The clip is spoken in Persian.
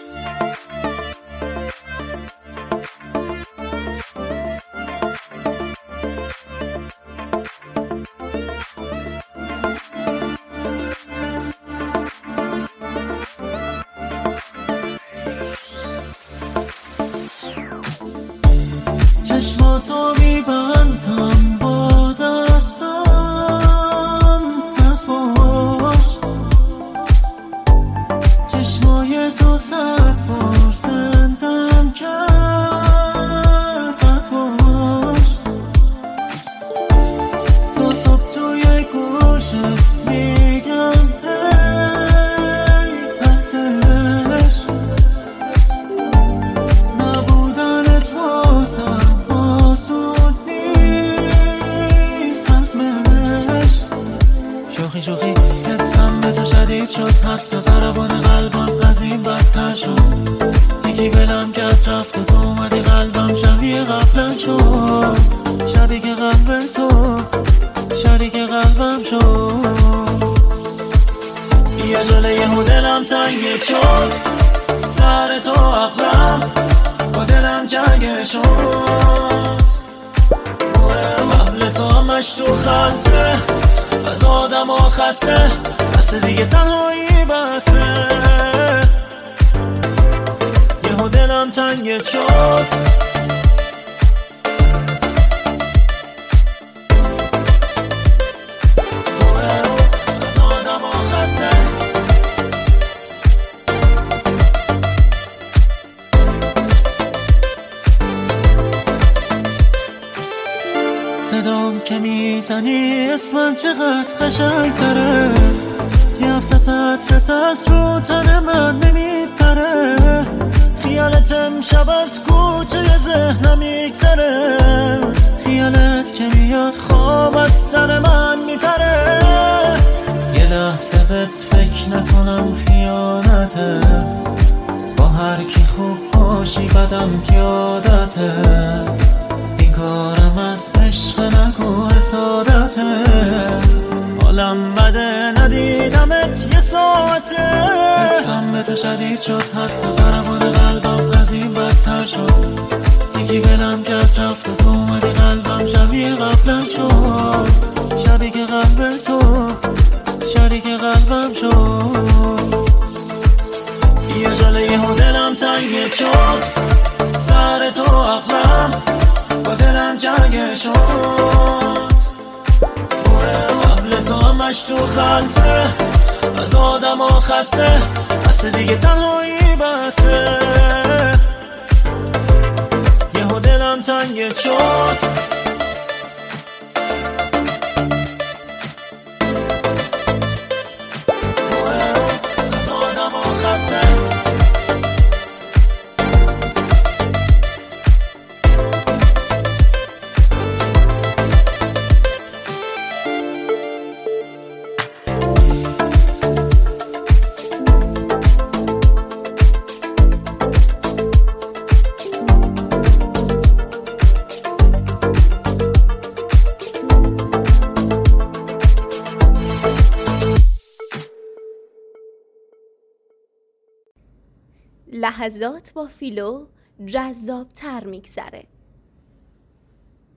چشماتو میبندم با دستم، پس باش چشمای تو 100 بار زندم کرد، پس باش تا صبح توی گوشت میگم هی پسش، نبودنت واسم آسون نیست حتمش. شوخی شوخی حسم به تو شدید شد، حتی ضربان قلبم از این بدتر شد. یکی بلم کرد رفت و تو اومدی قلبم شبیه قبلم شد، شبیه که قلب تو شریک قلبم شد. یه جله یهو دلم تنگ شد، سر تو عقلم با دلم جنگ شد. قبل تو همش تو خلطه، از آدم ها خسته، بس دیگه تنهایی بسه. یهو دلم تنگ شد، از آدم ها خسته. صدام که میزنی اسمم چقدر قشنگ تره، یه هفته سطرت از رو تن من نمیپره. خیالت امشب از کوچه ذهنم میگذره، خیالت که میاد خواب از سر من میپره. یه لحظه بهت فکر نکنم خیانته، با هر کی خوب باشی بدم پیادته. این کارم از عشق نگو حسادته، حالم بده ندیدمت یه ساعته. حسم به تو شدید شد، حتی ضربان قلبم از این بدتر شد. یکی بلم کرد رفت و تو اومدی قلبم شبیه قبلم شد، شبیه که قلب تو شریک قلبم شد. یه جله یهو دلم تنگ شد، سر تو عقلم با دلم جنگ شد. قبل تو همش تو خلطه، از آدم ها خسته، بس دیگه تنهایی بسه. یهو دلم تنگ شد، از آدم ها خسته. لحظات با فیلو جذاب تر میگذره.